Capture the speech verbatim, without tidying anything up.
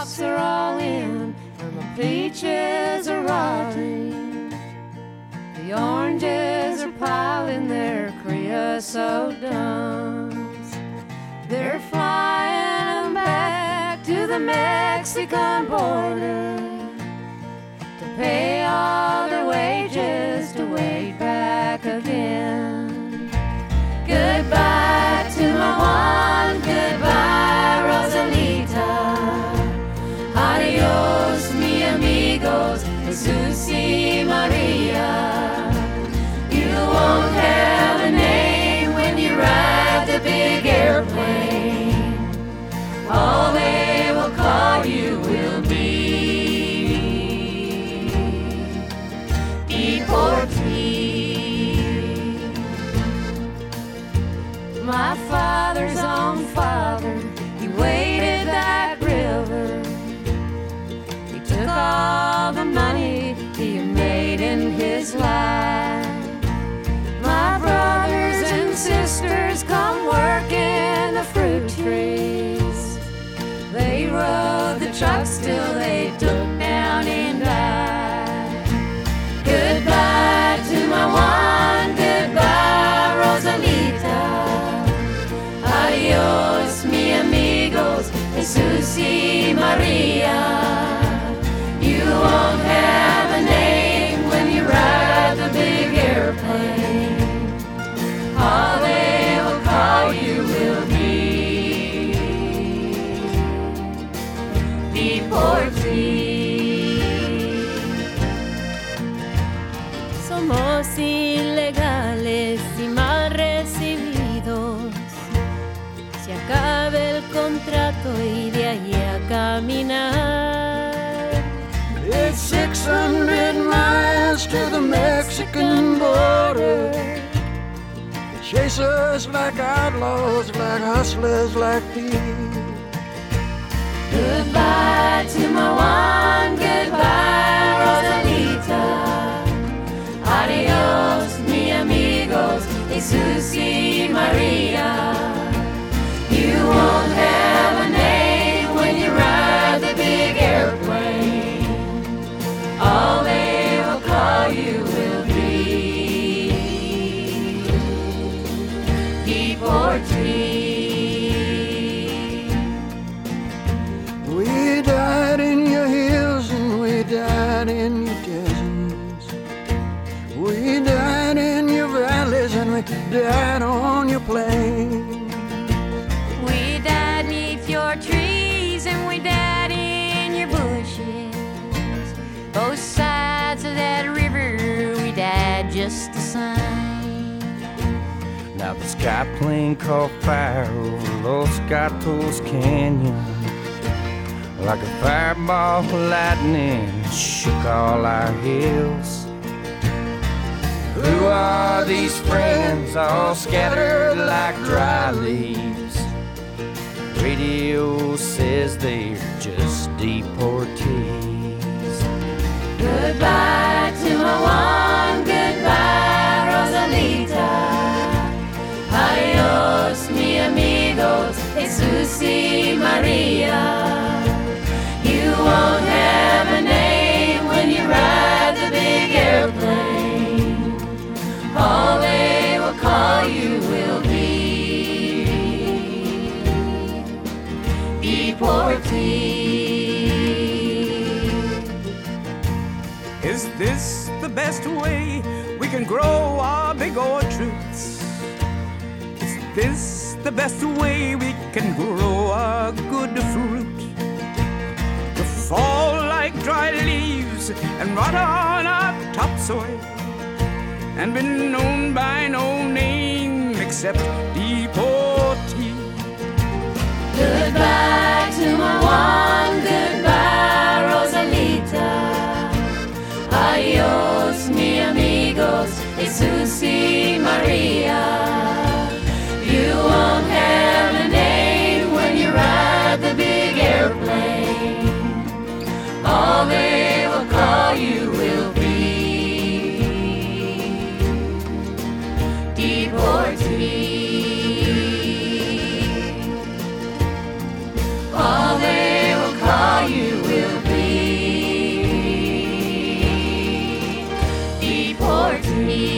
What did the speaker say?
crops are all in, and the peaches are rotting. The oranges are piling their creosote dumps. They're flying back to the Mexican border to pay all their wages to wait back again. Goodbye to my one, goodbye Rosalita. Adios mi amigos, Jesus y Maria. You won't have a name when you ride the big airplane. All they will call you will be deportee. My father's own father, he waded that river. He took all the money he made in his life. My brothers and sisters come work in the fruit trees. They rode the trucks till they took down and died. Goodbye to my one, goodbye Rosalita. Adios mi amigos, Jesus y Maria. You won't have a name when you ride the big airplane. All they will call you will be deportee. Somos ilegales y mal recibidos. Se acaba el contrato y de ahí a caminar. It's six hundred miles to the Mexican border. They chase us like outlaws, like hustlers, like thieves. Goodbye to my one, goodbye Rosalita. Adios mi amigos, Jesus y Maria. You won't have a name when you ride the big airplane. All they will call you will be deportee. We died in your hills and we died in your deserts. We died in your valleys and we died on your plains. We died neath your trees and we died in your bushes. Both sides of that river, we died just the same. Now the sky plane caught fire over Los Gatos Canyon. Like a fireball of lightning, it shook all our hills. Who are these friends all scattered like dry leaves? Radio says they're just deportees. Goodbye to my one, goodbye Rosalita. Adios mi amigos, Jesus y Maria. You won't have a name when you ride the big airplane. All they will call you will be deportee. Is this the best way we can grow our big orchards? Is this the best way we can grow our good fruit? To fall like dry leaves and rot on our topsoil and be known by no name except deportee. Goodbye to my one, goodbye Rosalita. Adios mi amigos, Jesus y Maria. You won't have a name when you ride the big airplane. All they will call you will be deportee. All they will call you liberty.